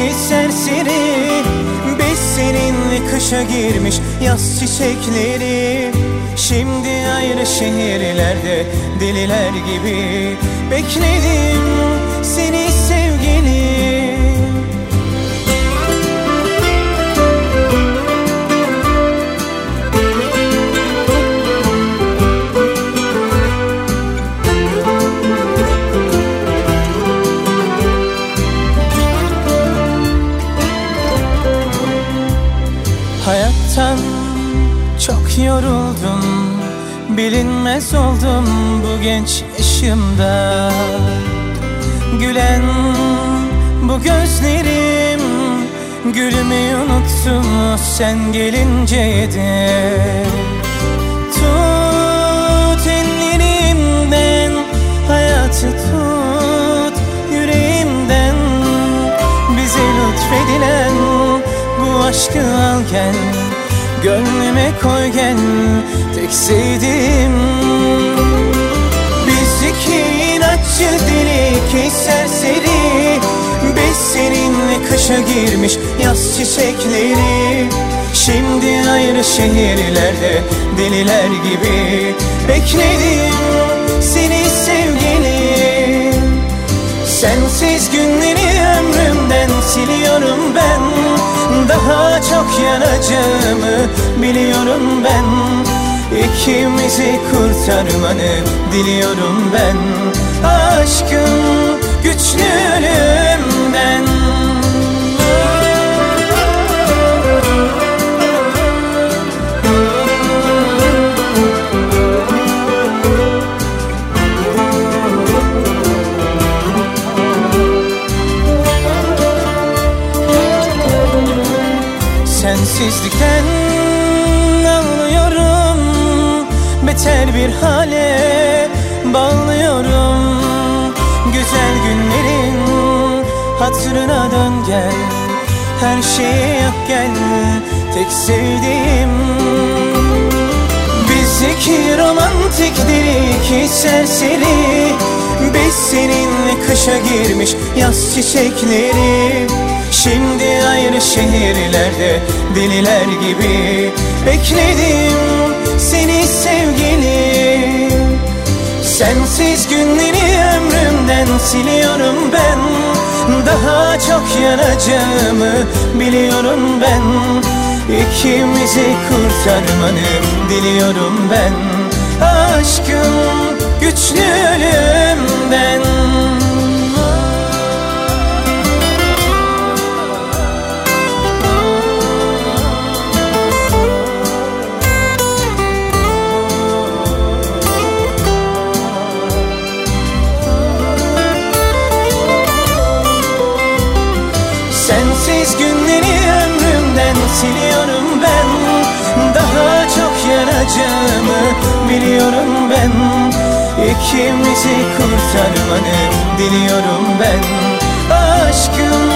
iki serseri. Biz seninle kışa girmiş yaz çiçekleri. Şimdi ayrı şehirlerde deliler gibi bekledim seni sevgilim. Hayattan çok yoruldum, bilinmez oldum bu genç yaşımda. Gülen bu gözlerim, gülmeyi unuttum sen gelince de. Tut ellerimden, hayatı tut yüreğimden. Bize lütfedilen bu aşkı al gel, gönlüme koy gel, tek sevdiğim. Biz iki inatçı deli, iki serseri. Biz seninle kışa girmiş yaz çiçekleri. Şimdi ayrı şehirlerde deliler gibi bekledim seni sevgilim. Sensiz günleri ömrümden siliyorum ben. Daha çok yanacağımı biliyorum ben. İkimizi kurtarmanı diliyorum ben. Aşkın güçlü ölümden. Sensizlikten anlıyorum, beter bir hale bağlıyorum. Güzel günlerin hatırına dön gel, her şeye yap gel, tek sevdiğim. Biz iki romantik deli, iki serseri. Biz seninle kışa girmiş yaz çiçekleri. Şimdi ayrı şehirlerde deliler gibi bekledim seni sevgilim. Sensiz günleri ömrümden siliyorum ben. Daha çok yanacağımı biliyorum ben. İkimizi kurtarmanı diliyorum ben. Aşkın güçlü ölümden. Sensiz günleri ömrümden siliyorum ben. Daha çok yanacağımı biliyorum ben. İkimizi kurtarmanı diliyorum ben. Aşkım